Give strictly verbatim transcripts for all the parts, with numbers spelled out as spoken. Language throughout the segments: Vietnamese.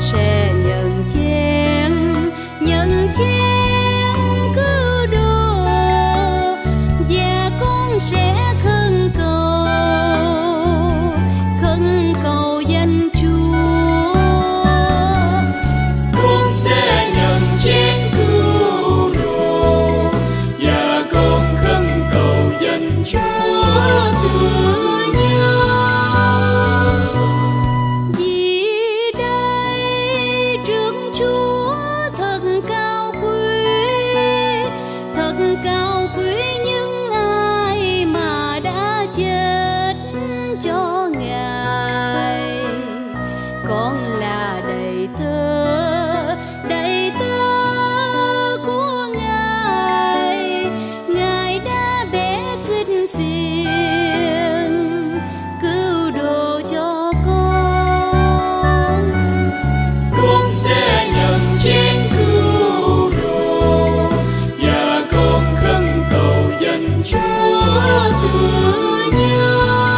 sẽ nhận chén, nhận chén cứu độ, và con sẽ khấn cầu, khấn cầu danh Chúa. Con sẽ nhận chén cứu độ, và con khấn cầu danh Chúa từ nhau. Vì đây trước Chúa thật cao quý, thật cao quý những ai mà đã chết cho Ngài. Con là đầy tớ, đầy tớ của Ngài. Ngài đã bé xinh xiên cứu độ cho con. Con sẽ nhận chén cứu độ, và con khấn cầu danh Chúa từ nhau.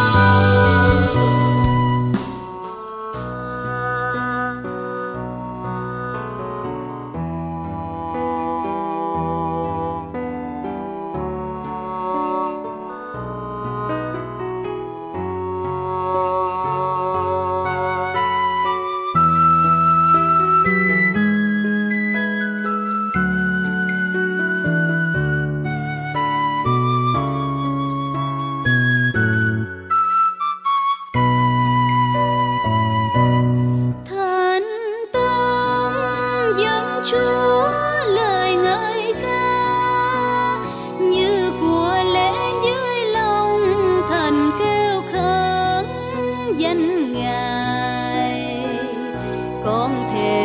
Thành tâm dân Chúa lời ngợi ca, như của lễ dưới lòng thành kêu khấn danh Ngài. Con thề